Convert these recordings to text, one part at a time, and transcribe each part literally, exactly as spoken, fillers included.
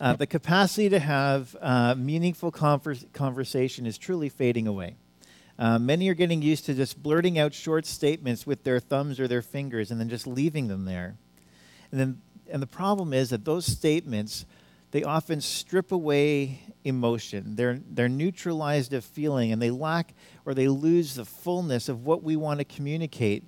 Uh, the capacity to have uh, meaningful converse, conversation is truly fading away. Uh, many are getting used to just blurting out short statements with their thumbs or their fingers and then just leaving them there. And then, and the problem is that those statements, they often strip away emotion. They're, they're neutralized of feeling, and they lack or they lose the fullness of what we want to communicate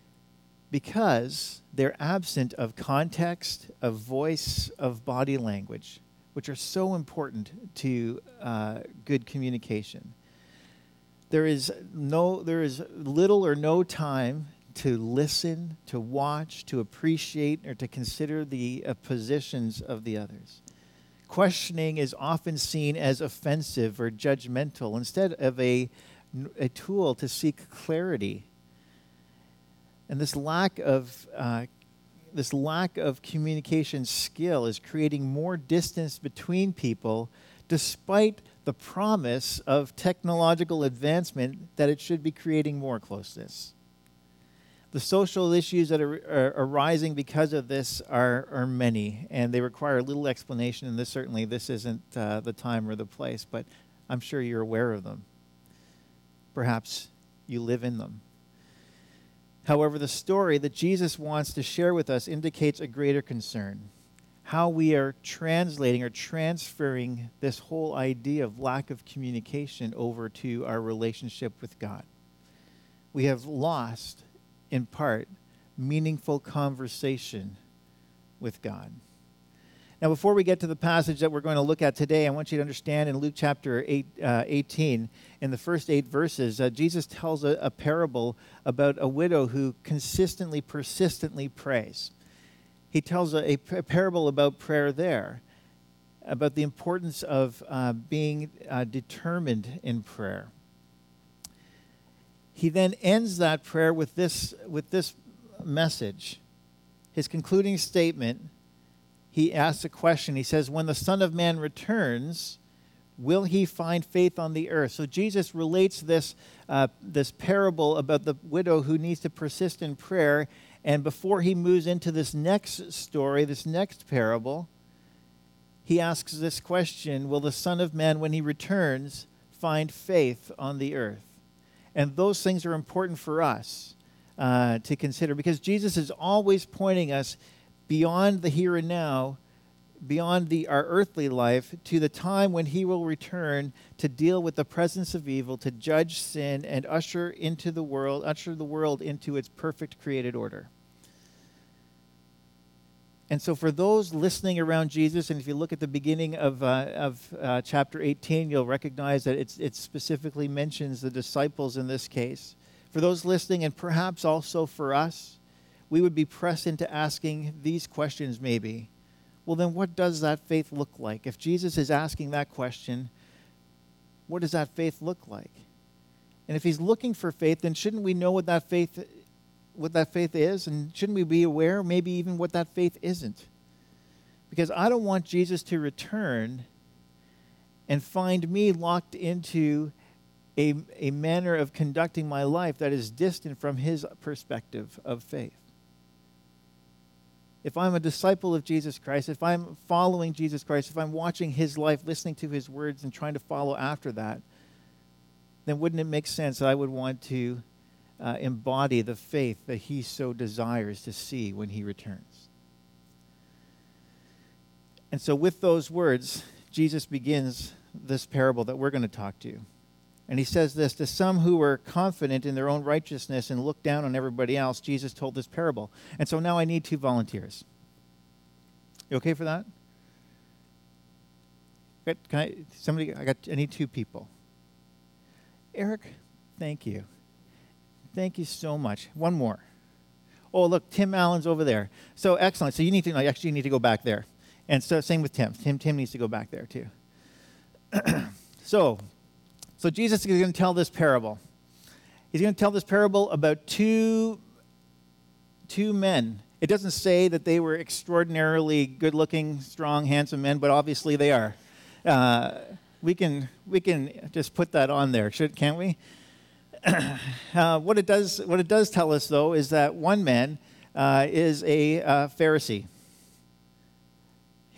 because they're absent of context, of voice, of body language, which are so important to uh, good communication. There is no, there is little or no time to listen, to watch, to appreciate, or to consider the uh, positions of the others. Questioning is often seen as offensive or judgmental instead of a, a tool to seek clarity. And this lack of uh, this lack of communication skill is creating more distance between people, despite the promise of technological advancement that it should be creating more closeness. The social issues that are, are arising because of this are, are many, and they require little explanation, and this certainly this isn't uh, the time or the place, but I'm sure you're aware of them. Perhaps you live in them. However, the story that Jesus wants to share with us indicates a greater concern. How we are translating or transferring this whole idea of lack of communication over to our relationship with God. We have lost, in part, meaningful conversation with God. Now, before we get to the passage that we're going to look at today, I want you to understand in Luke chapter eight, uh, eighteen, in the first eight verses, uh, Jesus tells a, a parable about a widow who consistently, persistently prays. He tells a, a parable about prayer there, about the importance of uh, being uh, determined in prayer. He then ends that prayer with this, with this message. His concluding statement, he asks a question. He says, when the Son of Man returns, will he find faith on the earth? So Jesus relates this, uh, this parable about the widow who needs to persist in prayer. And before he moves into this next story, this next parable, he asks this question, will the Son of Man, when he returns, find faith on the earth? And those things are important for us uh, to consider, because Jesus is always pointing us beyond the here and now, beyond the, our earthly life, to the time when he will return to deal with the presence of evil, to judge sin, and usher into the world, usher the world into its perfect created order. And so for those listening around Jesus, and if you look at the beginning of, uh, of uh, chapter eighteen, you'll recognize that it's, it specifically mentions the disciples in this case. For those listening, and perhaps also for us, we would be pressed into asking these questions maybe. Well, then what does that faith look like? If Jesus is asking that question, what does that faith look like? And if he's looking for faith, then shouldn't we know what that faith what that faith is? And shouldn't we be aware maybe even what that faith isn't? Because I don't want Jesus to return and find me locked into a, a manner of conducting my life that is distant from his perspective of faith. If I'm a disciple of Jesus Christ, if I'm following Jesus Christ, if I'm watching his life, listening to his words, and trying to follow after that, then wouldn't it make sense that I would want to uh, embody the faith that he so desires to see when he returns? And so with those words, Jesus begins this parable that we're going to talk to. And he says this, to some who were confident in their own righteousness and looked down on everybody else, Jesus told this parable. And so now I need two volunteers. You okay for that? Can I, somebody, I got, I need two people. Eric, thank you. Thank you so much. One more. Oh, look, Tim Allen's over there. So excellent. So you need to, no, actually you need to go back there. And so same with Tim. Tim, Tim needs to go back there too. so, So Jesus is going to tell this parable. He's going to tell this parable about two, two men. It doesn't say that they were extraordinarily good-looking, strong, handsome men, but obviously they are. Uh, we can we can just put that on there, should can't we? uh, what it does what it does tell us, though, is that one man uh, is a uh, Pharisee.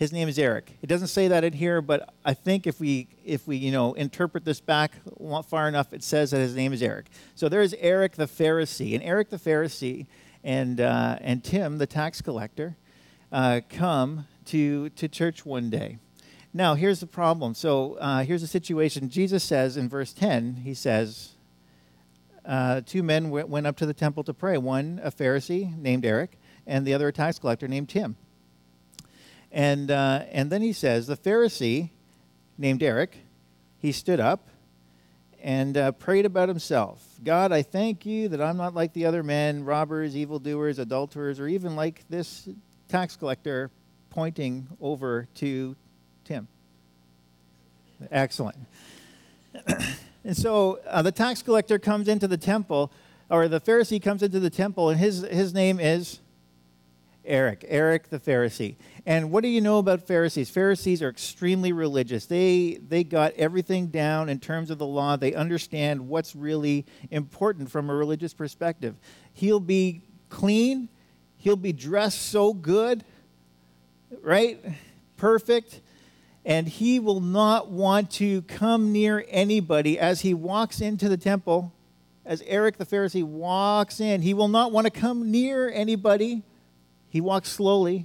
his name is Eric. It doesn't say that in here, but I think if we, if we, you know, interpret this back far enough, it says that his name is Eric. So there's Eric the Pharisee, and Eric the Pharisee and uh, and Tim the tax collector uh, come to to church one day. Now here's the problem. So uh, here's the situation. Jesus says in verse ten, he says, uh, two men w- went up to the temple to pray. One a Pharisee named Eric, and the other a tax collector named Tim. And uh, and then he says, the Pharisee, named Eric, he stood up and uh, prayed about himself. God, I thank you that I'm not like the other men, robbers, evildoers, adulterers, or even like this tax collector, pointing over to Tim. Excellent. And so uh, the tax collector comes into the temple, or the Pharisee comes into the temple, and his his name is Eric, Eric the Pharisee. And what do you know about Pharisees? Pharisees are extremely religious. They they got everything down in terms of the law. They understand what's really important from a religious perspective. He'll be clean. He'll be dressed so good, right? Perfect. And he will not want to come near anybody as he walks into the temple. As Eric the Pharisee walks in, he will not want to come near anybody. He walks slowly.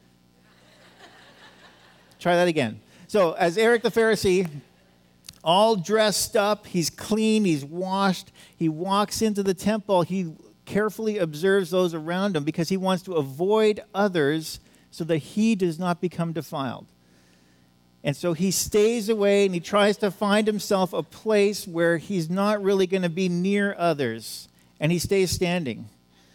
Try that again. So as Eric the Pharisee, all dressed up, he's clean, he's washed, he walks into the temple, he carefully observes those around him because he wants to avoid others so that he does not become defiled. And so he stays away and he tries to find himself a place where he's not really going to be near others. And he stays standing.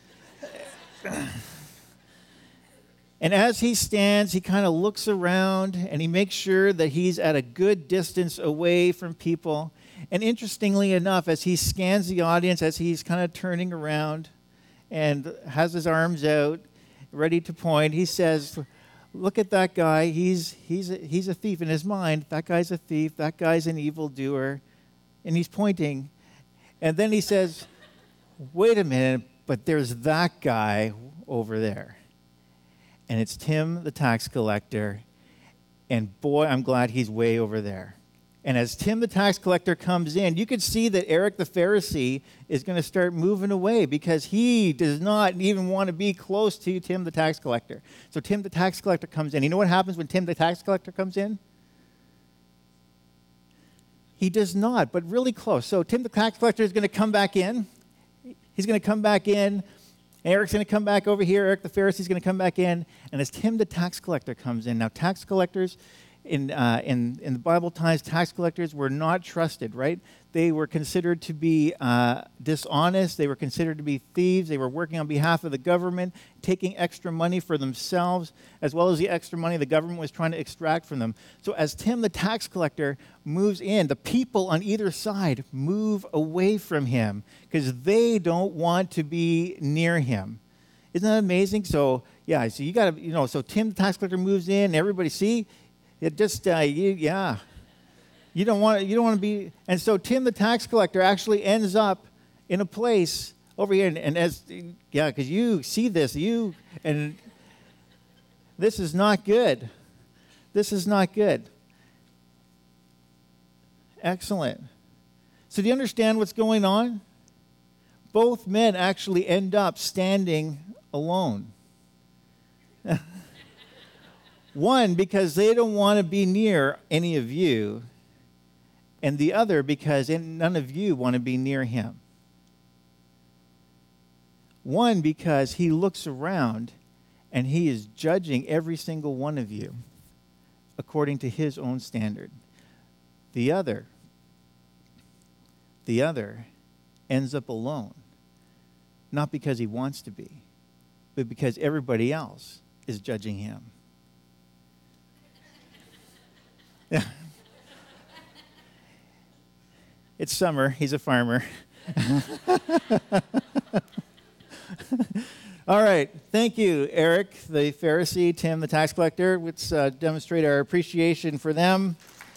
And as he stands, he kind of looks around and he makes sure that he's at a good distance away from people. And interestingly enough, as he scans the audience, as he's kind of turning around and has his arms out, ready to point, he says, look at that guy. He's, he's, a, he's a thief in his mind. That guy's a thief. That guy's an evildoer. And he's pointing. And then he says, wait a minute, but there's that guy over there. And it's Tim, the tax collector. And boy, I'm glad he's way over there. And as Tim, the tax collector, comes in, you could see that Eric, the Pharisee, is going to start moving away because he does not even want to be close to Tim, the tax collector. So Tim, the tax collector, comes in. You know what happens when Tim, the tax collector, comes in? He does not, but really close. So Tim, the tax collector, is going to come back in. He's going to come back in. Eric's going to come back over here. Eric the Pharisee is going to come back in. And as Tim the tax collector comes in, now tax collectors, in, uh, in, in the Bible times, tax collectors were not trusted, right? They were considered to be uh, dishonest. They were considered to be thieves. They were working on behalf of the government, taking extra money for themselves, as well as the extra money the government was trying to extract from them. So as Tim the tax collector moves in, the people on either side move away from him because they don't want to be near him. Isn't that amazing? So, yeah, so you got to, you know, so Tim the tax collector moves in, everybody, see, it just, uh, you, yeah. You don't want you don't want to be, and so Tim the tax collector actually ends up in a place over here, and, and as yeah, because you see this, you and this is not good. This is not good. Excellent. So do you understand what's going on? Both men actually end up standing alone. One, because they don't want to be near any of you, and the other because none of you want to be near him. One, because he looks around and he is judging every single one of you according to his own standard. The other, the other ends up alone, not because he wants to be, but because everybody else is judging him. Yeah. It's summer. He's a farmer. All right. Thank you, Eric, the Pharisee, Tim, the tax collector. Let's uh, demonstrate our appreciation for them.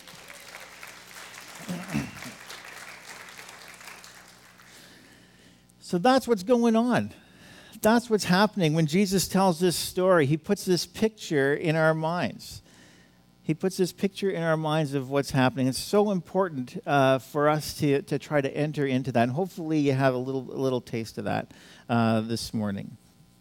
So that's what's going on. That's what's happening when Jesus tells this story. He puts this picture in our minds. He puts this picture in our minds of what's happening. It's so important uh, for us to, to try to enter into that. And hopefully you have a little, a little taste of that uh, this morning.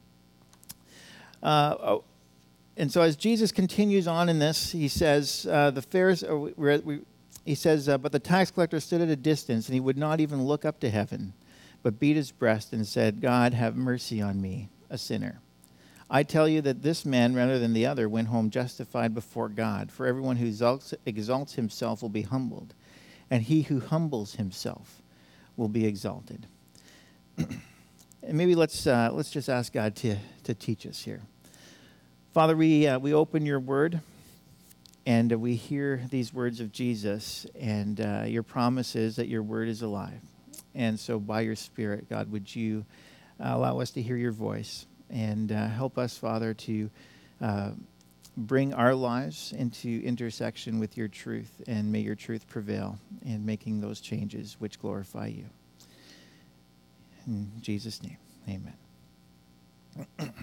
Uh, oh, and so as Jesus continues on in this, he says, uh, the Pharisees, we, we, he says, uh, but the tax collector stood at a distance, and he would not even look up to heaven, but beat his breast and said, God, have mercy on me, a sinner. I tell you that this man, rather than the other, went home justified before God. For everyone who exalts, exalts himself will be humbled, and he who humbles himself will be exalted. And maybe let's uh, let's just ask God to to teach us here. Father, we uh, we open your word, and uh, we hear these words of Jesus, and uh, your promise is that your word is alive. And so by your Spirit, God, would you uh, allow us to hear your voice? And uh, help us, Father, to uh, bring our lives into intersection with your truth, and may your truth prevail in making those changes which glorify you. In Jesus' name, amen.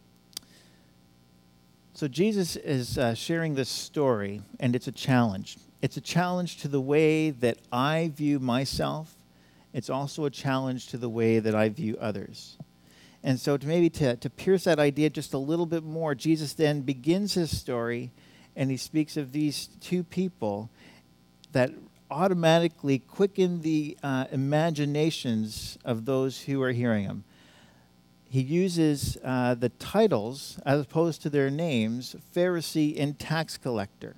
So Jesus is uh, sharing this story, and it's a challenge. It's a challenge to the way that I view myself. It's also a challenge to the way that I view others. And so to maybe to, to pierce that idea just a little bit more, Jesus then begins his story, and he speaks of these two people that automatically quicken the uh, imaginations of those who are hearing him. He uses uh, the titles, as opposed to their names, Pharisee and tax collector.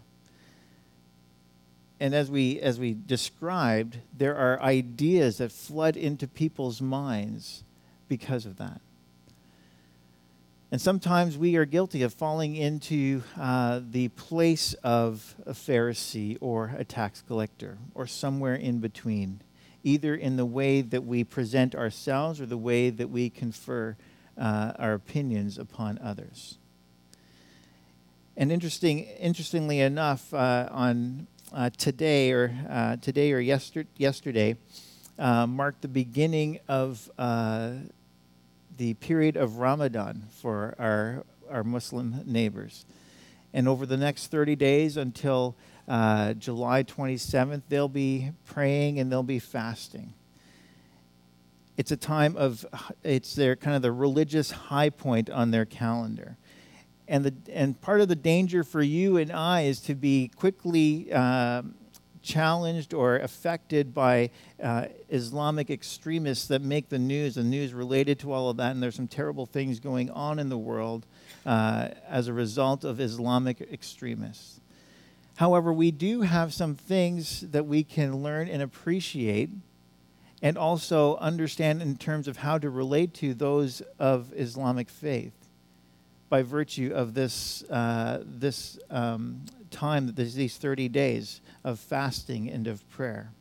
And as we as we described, there are ideas that flood into people's minds because of that. And sometimes we are guilty of falling into uh, the place of a Pharisee or a tax collector, or somewhere in between, either in the way that we present ourselves or the way that we confer uh, our opinions upon others. And interesting, interestingly enough, uh, on uh, today or uh, today or yester- yesterday uh, marked the beginning of Uh, the period of Ramadan for our, our Muslim neighbors. And over the next thirty days until uh, July twenty-seventh, they'll be praying and they'll be fasting. It's a time of, it's their kind of the religious high point on their calendar. And the and part of the danger for you and I is to be quickly uh, challenged or affected by uh, Islamic extremists that make the news, the news related to all of that, and there's some terrible things going on in the world uh, as a result of Islamic extremists. However, we do have some things that we can learn and appreciate, and also understand in terms of how to relate to those of Islamic faith, by virtue of this uh, this um, time, these thirty days of fasting and of prayer.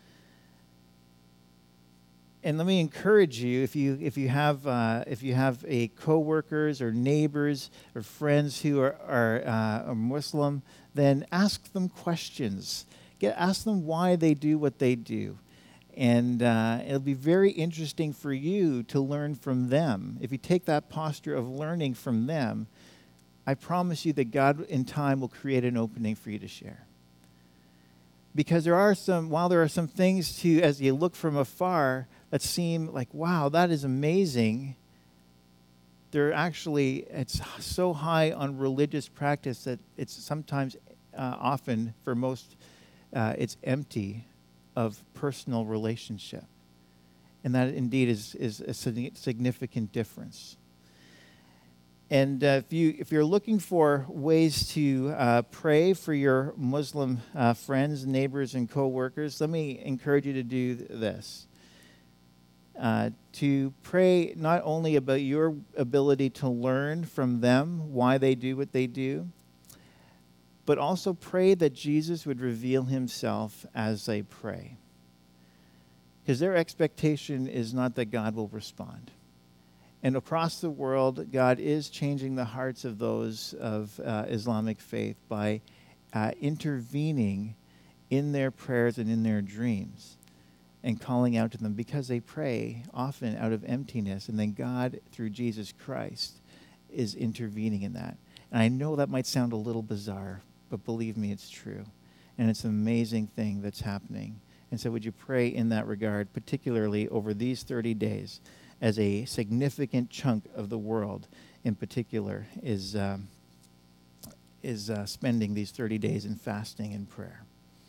And let me encourage you, if you if you have uh, if you have a coworkers or neighbors or friends who are are, uh, are Muslim, then ask them questions. Get ask them why they do what they do. And uh, it'll be very interesting for you to learn from them. If you take that posture of learning from them, I promise you that God in time will create an opening for you to share. Because there are some, while there are some things to, as you look from afar, that seem like, wow, that is amazing, they're actually, it's so high on religious practice that it's sometimes, uh, often, for most, uh, it's empty of personal relationship. And that indeed is, is a significant difference. And uh, if, you, if you're looking for ways to uh, pray for your Muslim uh, friends, neighbors, and co-workers, let me encourage you to do this. Uh, to pray not only about your ability to learn from them why they do what they do, but also pray that Jesus would reveal himself as they pray. Because their expectation is not that God will respond. And across the world, God is changing the hearts of those of uh, Islamic faith by uh, intervening in their prayers and in their dreams and calling out to them, because they pray often out of emptiness, and then God, through Jesus Christ, is intervening in that. And I know that might sound a little bizarre, but believe me, it's true. And it's an amazing thing that's happening. And so would you pray in that regard, particularly over these thirty days, as a significant chunk of the world in particular is, um, is uh, spending these thirty days in fasting and prayer.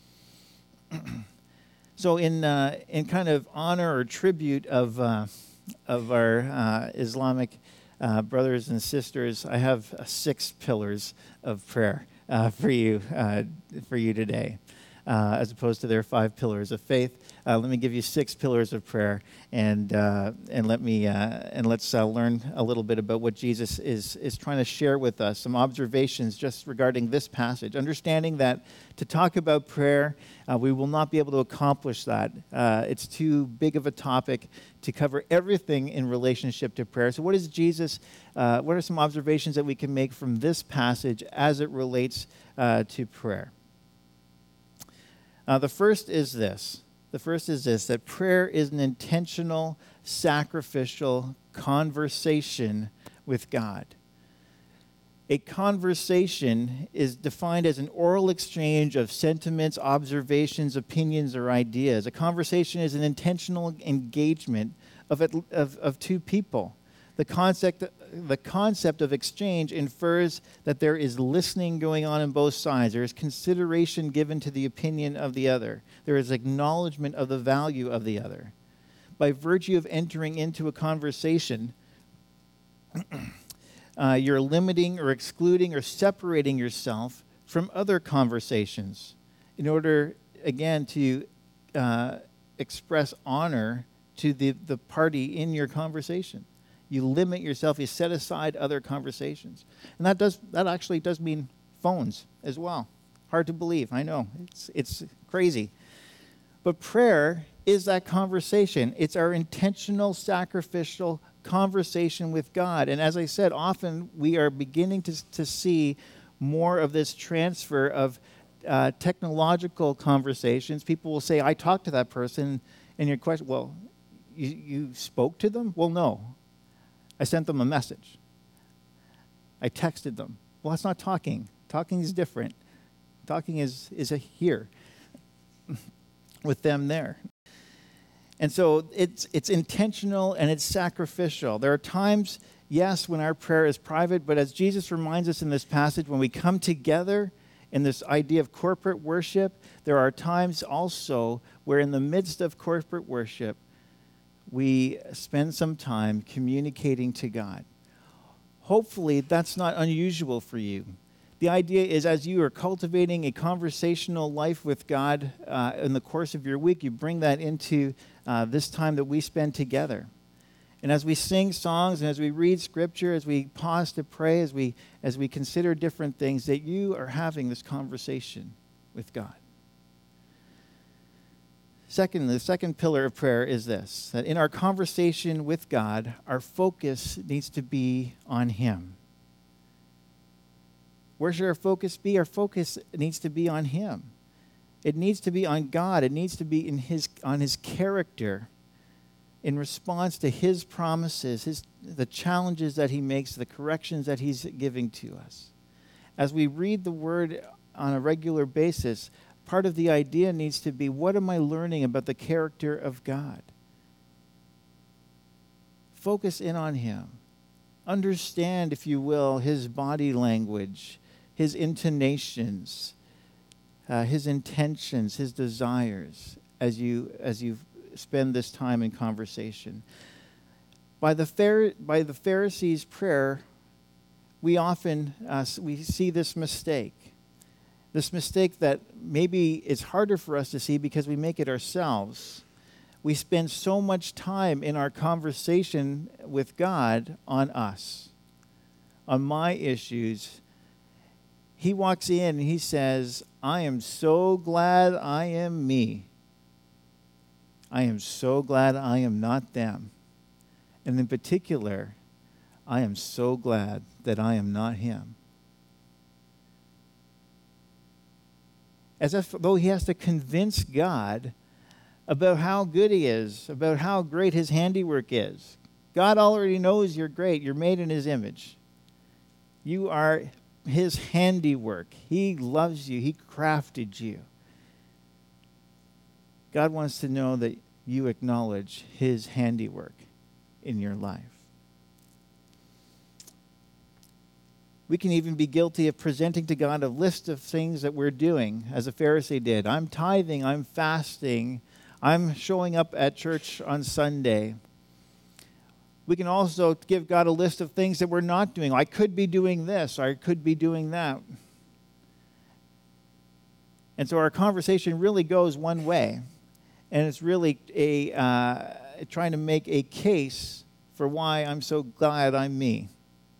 So in uh, in kind of honor or tribute of uh, of our uh, Islamic uh, brothers and sisters, I have uh, six pillars of prayer uh, for you uh, for you today, uh, as opposed to their five pillars of faith. Uh, let me give you six pillars of prayer, and uh, and let me uh, and let's uh, learn a little bit about what Jesus is is trying to share with us. Some observations just regarding this passage. Understanding that to talk about prayer, uh, we will not be able to accomplish that. Uh, it's too big of a topic to cover everything in relationship to prayer. So, what is Jesus? Uh, what are some observations that we can make from this passage as it relates uh, to prayer? Uh, the first is this. The first is this, that prayer is an intentional, sacrificial conversation with God. A conversation is defined as an oral exchange of sentiments, observations, opinions, or ideas. A conversation is an intentional engagement of, it, of, of two people. The concept, the concept of exchange infers that there is listening going on on both sides. There is consideration given to the opinion of the other. There is acknowledgement of the value of the other. By virtue of entering into a conversation, uh, you're limiting or excluding or separating yourself from other conversations in order, again, to uh, express honor to the, the party in your conversation. You limit yourself, you set aside other conversations. And that does that actually does mean phones as well. Hard to believe, I know. It's it's crazy. But prayer is that conversation. It's our intentional, sacrificial conversation with God. And as I said, often we are beginning to, to see more of this transfer of uh, technological conversations. People will say, I talked to that person, and your question, well, you, you spoke to them? Well, no. I sent them a message. I texted them. Well, that's not talking. Talking is different. Talking is, is a here with them there. And so it's it's intentional and it's sacrificial. There are times, yes, when our prayer is private, but as Jesus reminds us in this passage, when we come together in this idea of corporate worship, there are times also where in the midst of corporate worship, we spend some time communicating to God. Hopefully, that's not unusual for you. The idea is as you are cultivating a conversational life with God uh, in the course of your week, you bring that into uh, this time that we spend together. And as we sing songs and as we read Scripture, as we pause to pray, as we, as we consider different things, that you are having this conversation with God. Second, the second pillar of prayer is this, that in our conversation with God, our focus needs to be on Him. Where should our focus be? Our focus needs to be on Him. It needs to be on God. It needs to be in His on His character in response to His promises, His the challenges that He makes, the corrections that He's giving to us. As we read the Word on a regular basis, part of the idea needs to be, what am I learning about the character of God? Focus in on Him. Understand, if you will, His body language, His intonations, uh, His intentions, His desires as you as you spend this time in conversation. By the Phar- by the Pharisees' prayer, we often uh, we see this mistake. This mistake that maybe is harder for us to see because we make it ourselves. We spend so much time in our conversation with God on us, on my issues. He walks in and He says, I am so glad I am me. I am so glad I am not them. And in particular, I am so glad that I am not him. As if though he has to convince God about how good he is, about how great his handiwork is. God already knows you're great. You're made in his image. You are his handiwork. He loves you. He crafted you. God wants to know that you acknowledge his handiwork in your life. We can even be guilty of presenting to God a list of things that we're doing, as a Pharisee did. I'm tithing, I'm fasting, I'm showing up at church on Sunday. We can also give God a list of things that we're not doing. I could be doing this, I could be doing that. And so our conversation really goes one way. And it's really a uh, trying to make a case for why I'm so glad I'm me.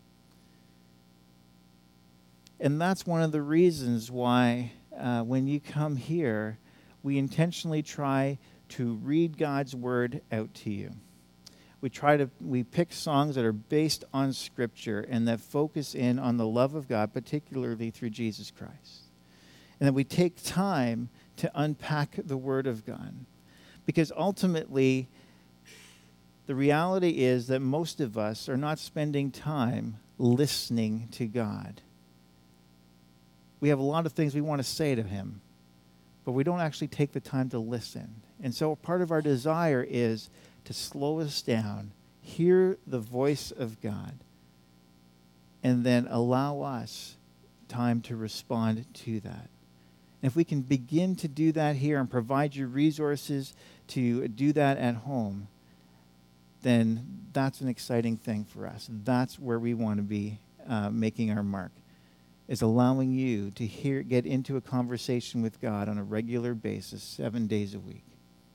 And that's one of the reasons why uh, when you come here, we intentionally try to read God's word out to you. We try to, we pick songs that are based on Scripture and that focus in on the love of God, particularly through Jesus Christ. And then we take time to unpack the Word of God. Because ultimately, the reality is that most of us are not spending time listening to God. We have a lot of things we want to say to him, but we don't actually take the time to listen. And so part of our desire is to slow us down, hear the voice of God, and then allow us time to respond to that. And if we can begin to do that here and provide you resources to do that at home, then that's an exciting thing for us. That's where we want to be uh, making our mark, is allowing you to hear, get into a conversation with God on a regular basis, seven days a week.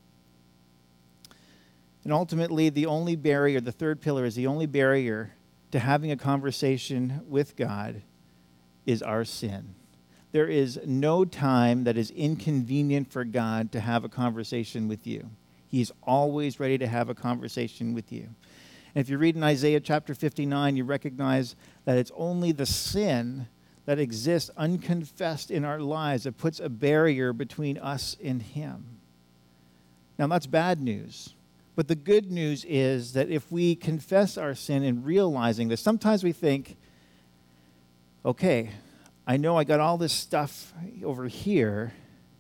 And ultimately, the only barrier, the third pillar is the only barrier to having a conversation with God is our sin. There is no time that is inconvenient for God to have a conversation with you. He's always ready to have a conversation with you. And if you read in Isaiah chapter fifty-nine, you recognize that it's only the sin that exists unconfessed in our lives that puts a barrier between us and him. Now, that's bad news. But the good news is that if we confess our sin and realizing this, sometimes we think, okay, I know I got all this stuff over here,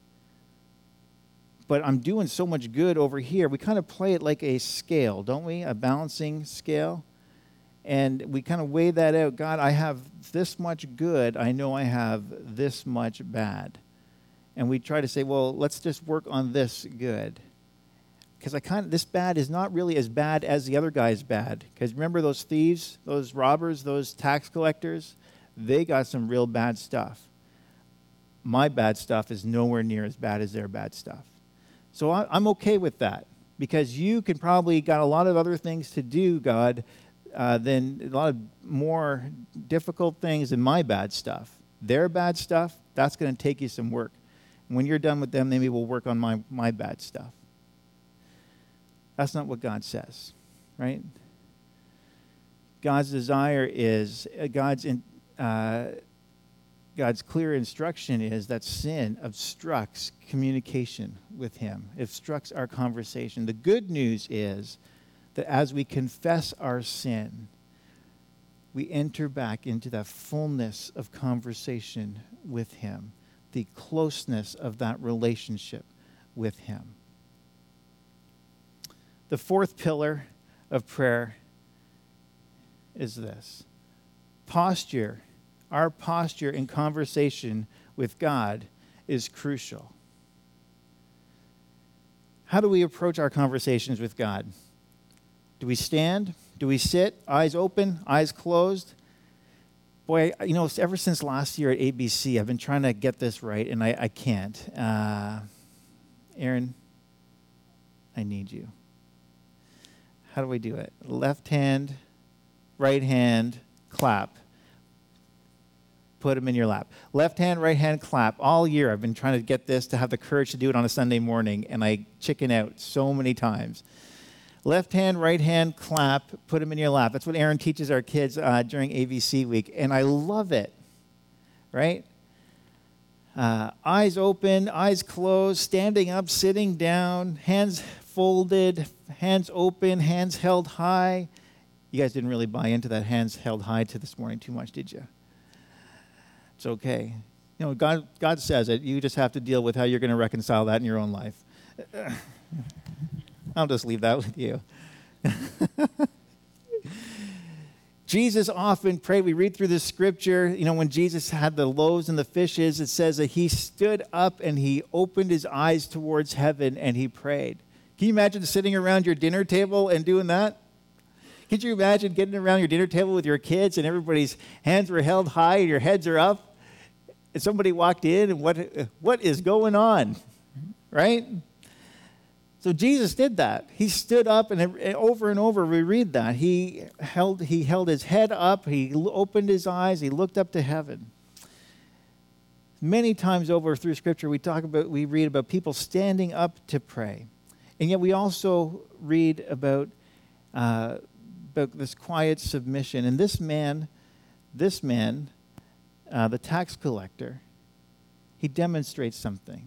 but I'm doing so much good over here. We kind of play it like a scale, don't we? A balancing scale. And we kind of weigh that out. God, I have this much good. I know I have this much bad. And we try to say, well, let's just work on this good. Because I kind of, this bad is not really as bad as the other guy's bad. Because remember those thieves, those robbers, those tax collectors? They got some real bad stuff. My bad stuff is nowhere near as bad as their bad stuff. So I, I'm okay with that. Because you can probably got a lot of other things to do, God, uh, than a lot of more difficult things than my bad stuff. Their bad stuff, that's going to take you some work. And when you're done with them, maybe we'll work on my, my bad stuff. That's not what God says, right? God's desire is, uh, God's in, uh, God's clear instruction is that sin obstructs communication with him. It obstructs our conversation. The good news is that as we confess our sin, we enter back into that fullness of conversation with him, the closeness of that relationship with him. The fourth pillar of prayer is this. Posture, our posture in conversation with God is crucial. How do we approach our conversations with God? Do we stand? Do we sit? Eyes open? Eyes closed? Boy, you know, ever since last year at A B C, I've been trying to get this right, and I, I can't. Uh, Aaron, I need you. How do we do it? Left hand, right hand, clap. Put them in your lap. Left hand, right hand, clap. All year I've been trying to get this to have the courage to do it on a Sunday morning, and I chicken out so many times. Left hand, right hand, clap. Put them in your lap. That's what Aaron teaches our kids uh, during A B C week, and I love it, right? Uh, eyes open, eyes closed, standing up, sitting down, hands folded, hands open, hands held high. You guys didn't really buy into that hands held high to this morning too much, did you? It's okay. You know, God, God says it. You just have to deal with how you're going to reconcile that in your own life. I'll just leave that with you. Jesus often prayed. We read through the scripture, you know, when Jesus had the loaves and the fishes, it says that he stood up and he opened his eyes towards heaven and he prayed. Can you imagine sitting around your dinner table and doing that? Could you imagine getting around your dinner table with your kids and everybody's hands were held high and your heads are up? And somebody walked in and what, what is going on? Right? So Jesus did that. He stood up, and over and over we read that. He held, he held his head up, he opened his eyes, he looked up to heaven. Many times over through Scripture, we talk about, we read about people standing up to pray. And yet we also read about, uh, about this quiet submission. And this man, this man, uh, the tax collector, he demonstrates something.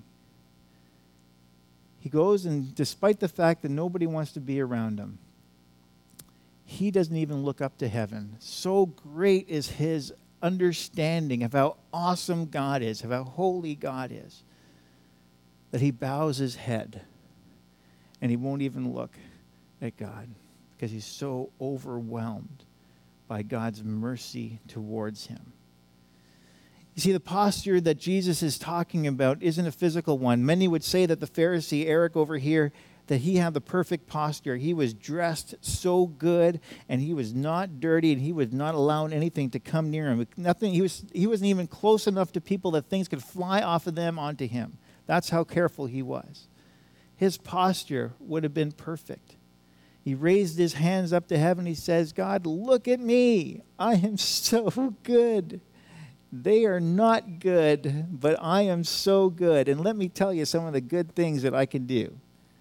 He goes, and despite the fact that nobody wants to be around him, he doesn't even look up to heaven. So great is his understanding of how awesome God is, of how holy God is, that he bows his head and he won't even look at God because he's so overwhelmed by God's mercy towards him. You see, the posture that Jesus is talking about isn't a physical one. Many would say that the Pharisee, Eric over here, that he had the perfect posture. He was dressed so good, and he was not dirty, and he was not allowing anything to come near him. Nothing. He was. He wasn't even close enough to people that things could fly off of them onto him. That's how careful he was. His posture would have been perfect. He raised his hands up to heaven. He says, God, look at me. I am so good. They are not good, but I am so good. And let me tell you some of the good things that I can do.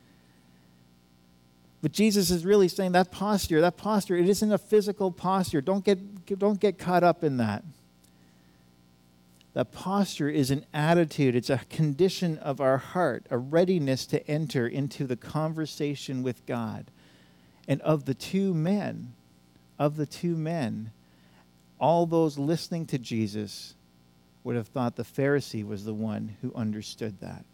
But Jesus is really saying that posture, that posture, it isn't a physical posture. Don't get, don't get caught up in that. That posture is an attitude. It's a condition of our heart, a readiness to enter into the conversation with God. And of the two men, of the two men, all those listening to Jesus would have thought the Pharisee was the one who understood that.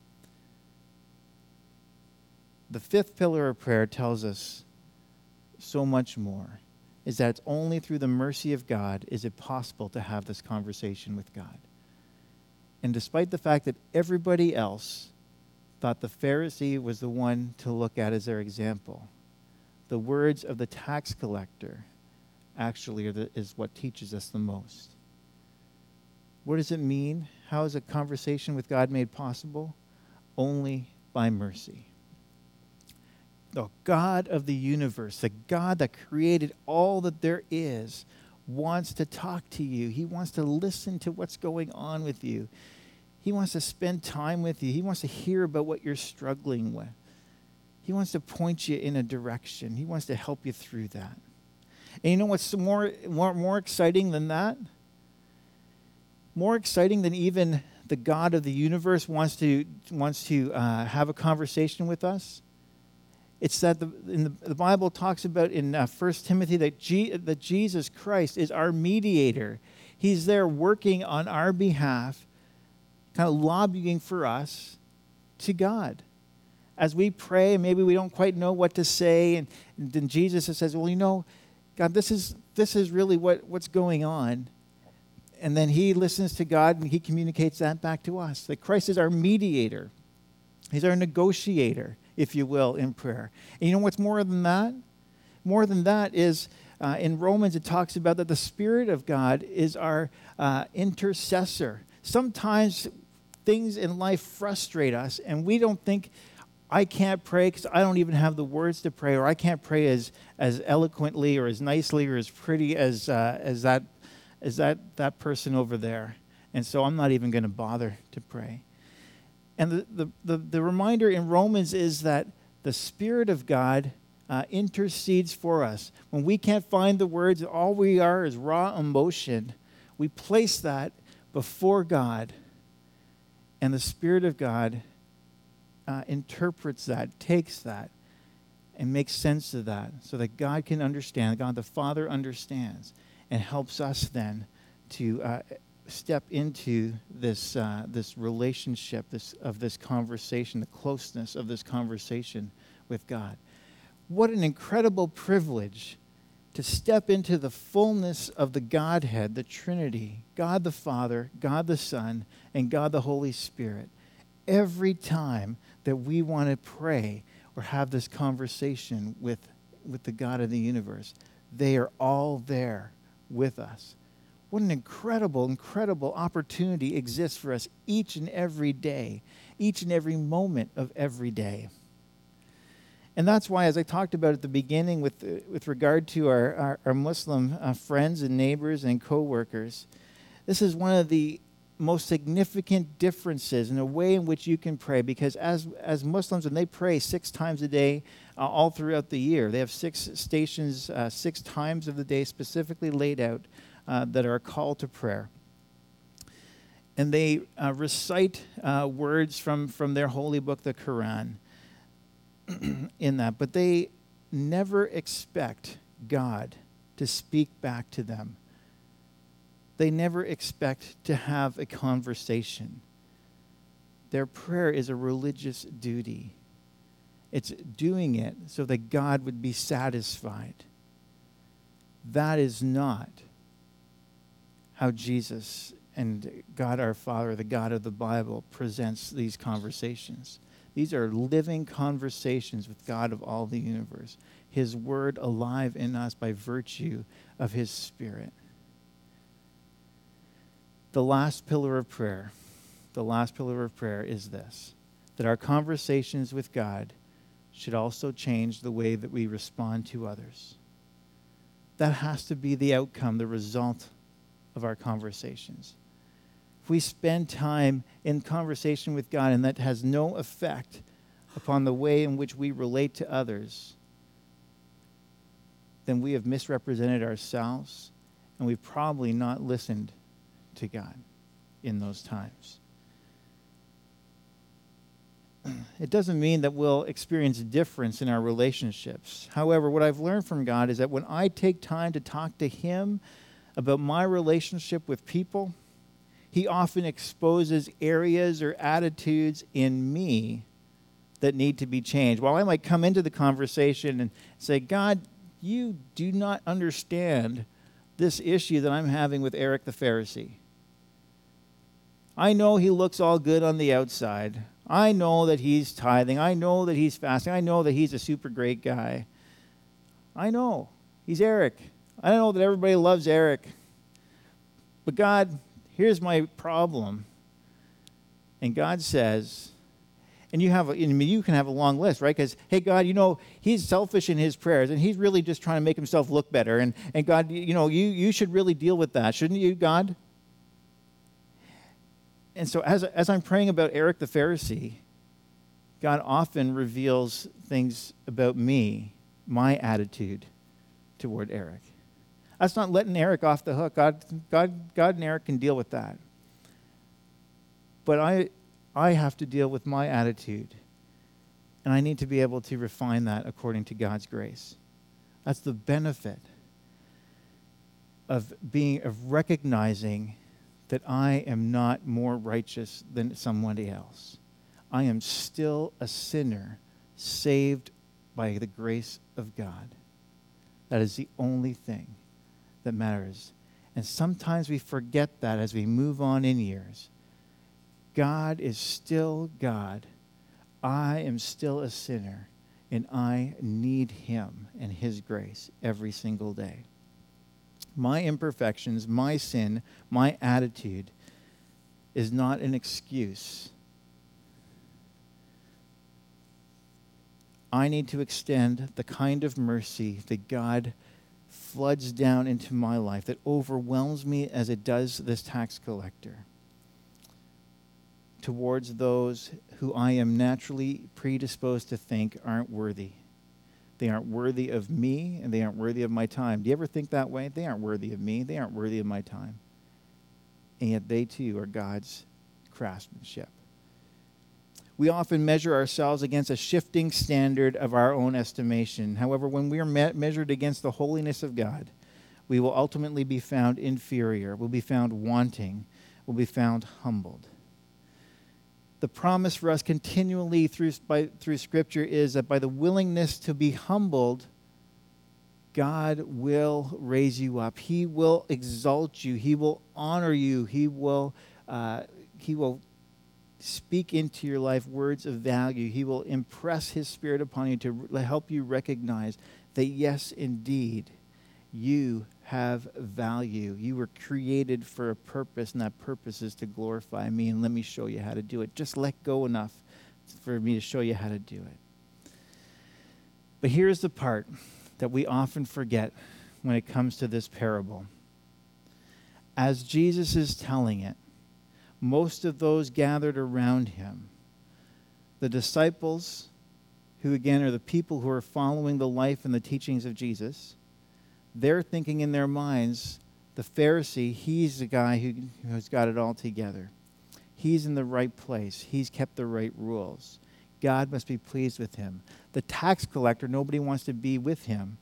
The fifth pillar of prayer tells us so much more, is that it's only through the mercy of God is it possible to have this conversation with God. And despite the fact that everybody else thought the Pharisee was the one to look at as their example, the words of the tax collector actually are the, is what teaches us the most. What does it mean? How is a conversation with God made possible? Only by mercy. The God of the universe, the God that created all that there is, wants to talk to you. He wants to listen to what's going on with you. He wants to spend time with you. He wants to hear about what you're struggling with. He wants to point you in a direction. He wants to help you through that. And you know what's more, more, more exciting than that? More exciting than even the God of the universe wants to, wants to uh, have a conversation with us? It's that the, in the, the Bible talks about in uh, First Timothy that, G, that Jesus Christ is our mediator. He's there working on our behalf, kind of lobbying for us to God. As we pray, maybe we don't quite know what to say, and, and then Jesus says, well, you know, God, this is this is really what, what's going on. And then he listens to God and he communicates that back to us. That Christ is our mediator. He's our negotiator, if you will, in prayer. And you know what's more than that? More than that is uh, in Romans it talks about that the Spirit of God is our uh, intercessor. Sometimes things in life frustrate us and we don't think, I can't pray because I don't even have the words to pray, or I can't pray as, as eloquently or as nicely or as pretty as uh, as that as that, that person over there. And so I'm not even going to bother to pray. And the, the, the, the reminder in Romans is that the Spirit of God uh, intercedes for us. When we can't find the words, all we are is raw emotion. We place that before God, and the Spirit of God Uh, interprets that, takes that, and makes sense of that so that God can understand, God the Father understands, and helps us then to uh, step into this uh, this relationship, this of this conversation, the closeness of this conversation with God. What an incredible privilege to step into the fullness of the Godhead, the Trinity, God the Father, God the Son, and God the Holy Spirit. Every time that we want to pray or have this conversation with, with the God of the universe, they are all there with us. What an incredible, incredible opportunity exists for us each and every day, each and every moment of every day. And that's why, as I talked about at the beginning with, uh, with regard to our, our, our Muslim uh, friends and neighbors and co-workers, this is one of the most significant differences in the way in which you can pray, because as, as Muslims, when they pray six times a day uh, all throughout the year, they have six stations, uh, six times of the day specifically laid out uh, that are a call to prayer. And they uh, recite uh, words from, from their holy book, the Quran, in that, but they never expect God to speak back to them. They never expect to have a conversation. Their prayer is a religious duty. It's doing it so that God would be satisfied. That is not how Jesus and God our Father, the God of the Bible, presents these conversations. These are living conversations with God of all the universe, his word alive in us by virtue of his Spirit. The last pillar of prayer, the last pillar of prayer is this, that our conversations with God should also change the way that we respond to others. That has to be the outcome, the result of our conversations. If we spend time in conversation with God and that has no effect upon the way in which we relate to others, then we have misrepresented ourselves and we've probably not listened to God in those times. It doesn't mean that we'll experience difference in our relationships. However, what I've learned from God is that when I take time to talk to him about my relationship with people, he often exposes areas or attitudes in me that need to be changed. While I might come into the conversation and say, God, you do not understand this issue that I'm having with Eric the Pharisee. I know he looks all good on the outside. I know that he's tithing. I know that he's fasting. I know that he's a super great guy. I know. He's Eric. I know that everybody loves Eric. But God, here's my problem. And God says, and you have, a, I mean, you can have a long list, right? Because, hey, God, you know, he's selfish in his prayers, and he's really just trying to make himself look better. And, and God, you know, you, you should really deal with that, shouldn't you, God? And so as, as I'm praying about Eric the Pharisee, God often reveals things about me, my attitude toward Eric. That's not letting Eric off the hook. God, God, God and Eric can deal with that. But I, I have to deal with my attitude, and I need to be able to refine that according to God's grace. That's the benefit of being, of recognizing that I am not more righteous than somebody else. I am still a sinner saved by the grace of God. That is the only thing that matters. And sometimes we forget that as we move on in years. God is still God. I am still a sinner, and I need him and his grace every single day. My imperfections, my sin, my attitude is not an excuse. I need to extend the kind of mercy that God floods down into my life, that overwhelms me as it does this tax collector, towards those who I am naturally predisposed to think aren't worthy. They aren't worthy of me, and they aren't worthy of my time. Do you ever think that way? They aren't worthy of me. They aren't worthy of my time. And yet they too are God's craftsmanship. We often measure ourselves against a shifting standard of our own estimation. However, when we are me- measured against the holiness of God, we will ultimately be found inferior. We'll be found wanting. will be found humbled. The promise for us continually through, by, through Scripture is that by the willingness to be humbled, God will raise you up. He will exalt you. He will honor you. He will, uh, he will speak into your life words of value. He will impress His Spirit upon you to re- help you recognize that, yes, indeed, you have value. You were created for a purpose, and that purpose is to glorify me, and let me show you how to do it. Just let go enough for me to show you how to do it. But here's the part that we often forget when it comes to this parable. As Jesus is telling it, most of those gathered around him, the disciples, who again are the people who are following the life and the teachings of Jesus, they're thinking in their minds, the Pharisee, he's the guy who, who's got it all together. He's in the right place. He's kept the right rules. God must be pleased with him. The tax collector, nobody wants to be with him.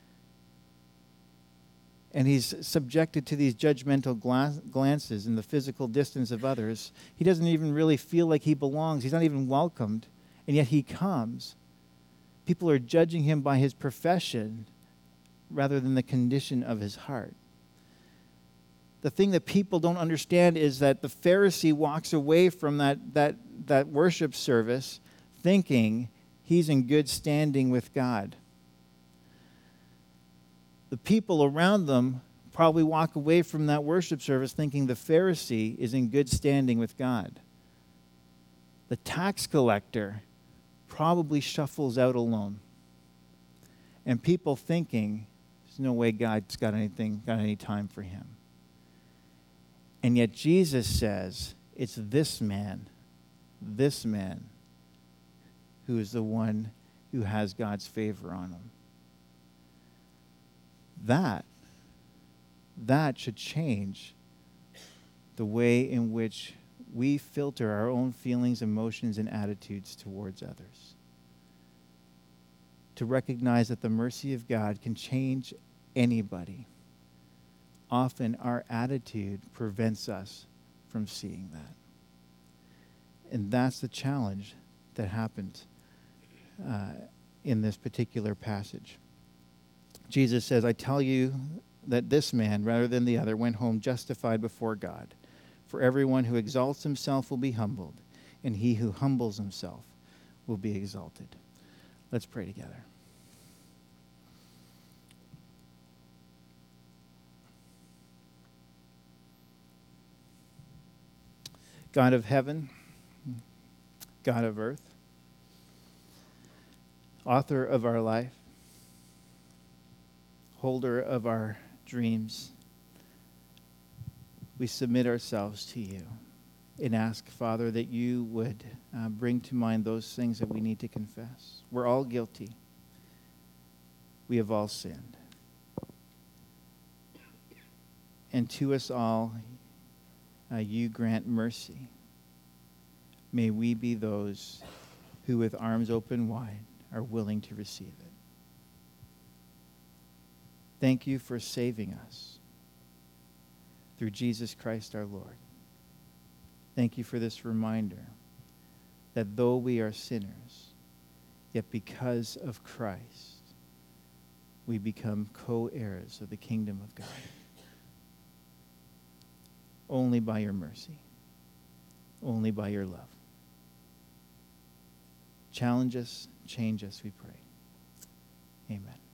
And he's subjected to these judgmental gla- glances and the physical distance of others. He doesn't even really feel like he belongs. He's not even welcomed, and yet he comes. People are judging him by his profession rather than the condition of his heart. The thing that people don't understand is that the Pharisee walks away from that, that, that worship service thinking he's in good standing with God. The people around them probably walk away from that worship service thinking the Pharisee is in good standing with God. The tax collector probably shuffles out alone. And people thinking, there's no way God's got anything, got any time for him. And yet Jesus says, it's this man, this man, who is the one who has God's favor on him. That, that should change the way in which we filter our own feelings, emotions, and attitudes towards others. To recognize that the mercy of God can change anybody. Often our attitude prevents us from seeing that. And that's the challenge that happens uh, in this particular passage. Jesus says, I tell you that this man, rather than the other, went home justified before God. For everyone who exalts himself will be humbled, and he who humbles himself will be exalted. Let's pray together. God of heaven, God of earth, author of our life, holder of our dreams, we submit ourselves to you and ask, Father, that you would uh, bring to mind those things that we need to confess. We're all guilty. We have all sinned. And to us all, uh, you grant mercy. May we be those who, with arms open wide, are willing to receive it. Thank you for saving us through Jesus Christ our Lord. Thank you for this reminder that though we are sinners, yet because of Christ, we become co-heirs of the kingdom of God. Only by your mercy, only by your love. Challenge us, change us, we pray. Amen.